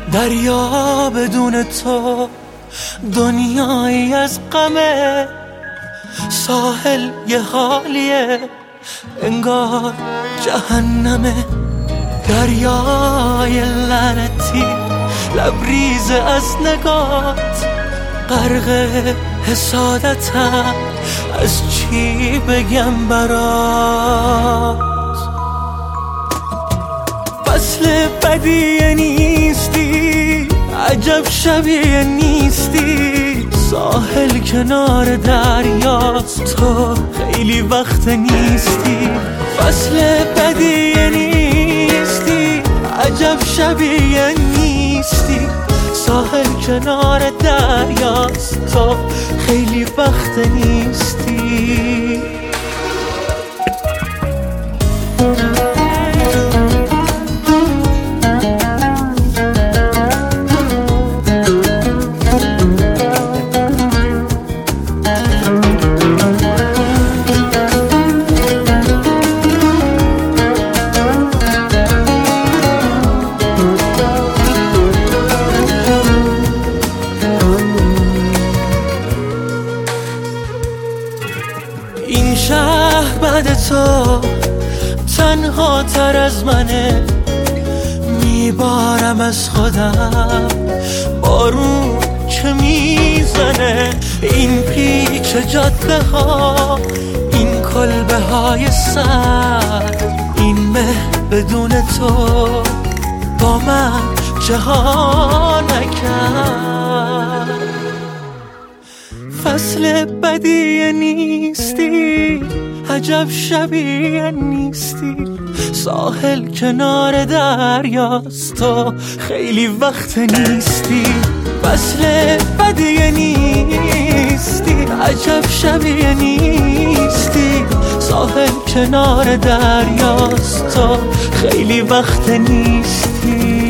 دریا بدون تو دنیایی از غمه، ساحل یه حالیه انگار جهنمه. دریای لعنتی لبریز از نگات، غرق حسادتم از چی بگم برات. فصل بدیه نیستی، عجب شبیه نیستی، ساحل کنار دریاست تو خیلی وقت نیستی. فصل بدیه نیستی، عجب شبیه نیستی، ساحل کنار دریاست تو خیلی وقت نیستی. این شهر بعد تو تنها تر از منه، میبارم از خودم بارون که میزنه. این پیچ جاده ها، این کلبه های سر، این مهر بدون تو با من جهان نکرد. فصل بدیه نیستی، عجب شبیه نیستی، ساحل کنار دریاست تو خیلی وقت نیستی. فصل بدیه نیستی، عجب شبیه نیستی، ساحل کنار دریاست تو خیلی وقت نیستی.